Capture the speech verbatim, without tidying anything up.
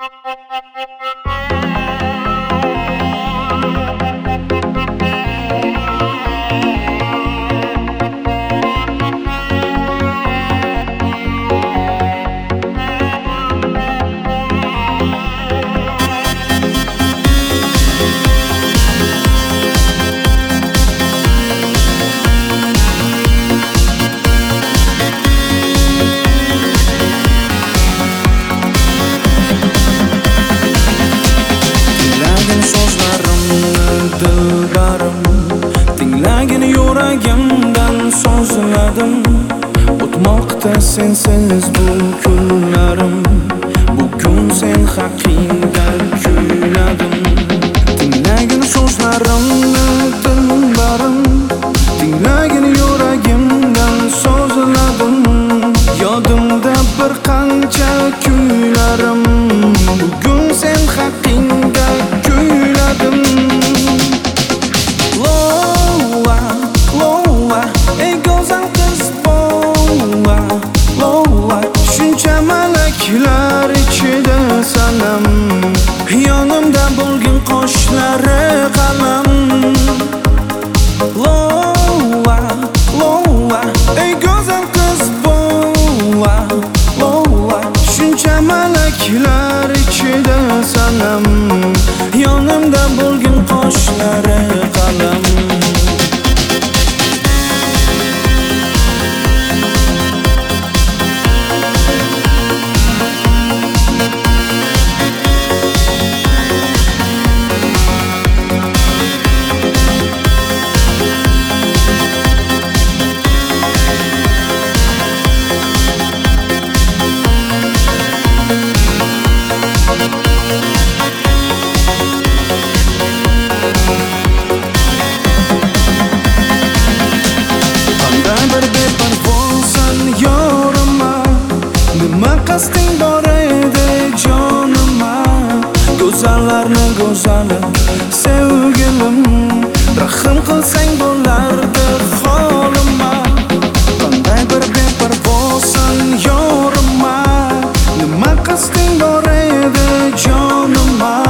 Tinglagin yuragimdan sozladim. O'tmoqda sensiz bu kunlarim. Bugun sen haqingda kuyladim. Tinglagin so'zlarimni dillarim. Tinglagin yuragimdan sozladim. Yodimda bir qancha kuylarim. Bugun sen haqingda kuyladim. Malaklar ichida sanam, yonimda bo'lgin qoshlari qalam. Lola, Lola, ey go'zal qiz bo'la. Lola, shuncha malaklar ichida sanam, yonimda bo'lgin qoshlari qalam. Qasding bor edi jonima, go'zallarni go'zali sevgilim. Rahim qilsang bo'lardi holima. Qanday bir beparvosan yorima, nima qasding bor edi jonima,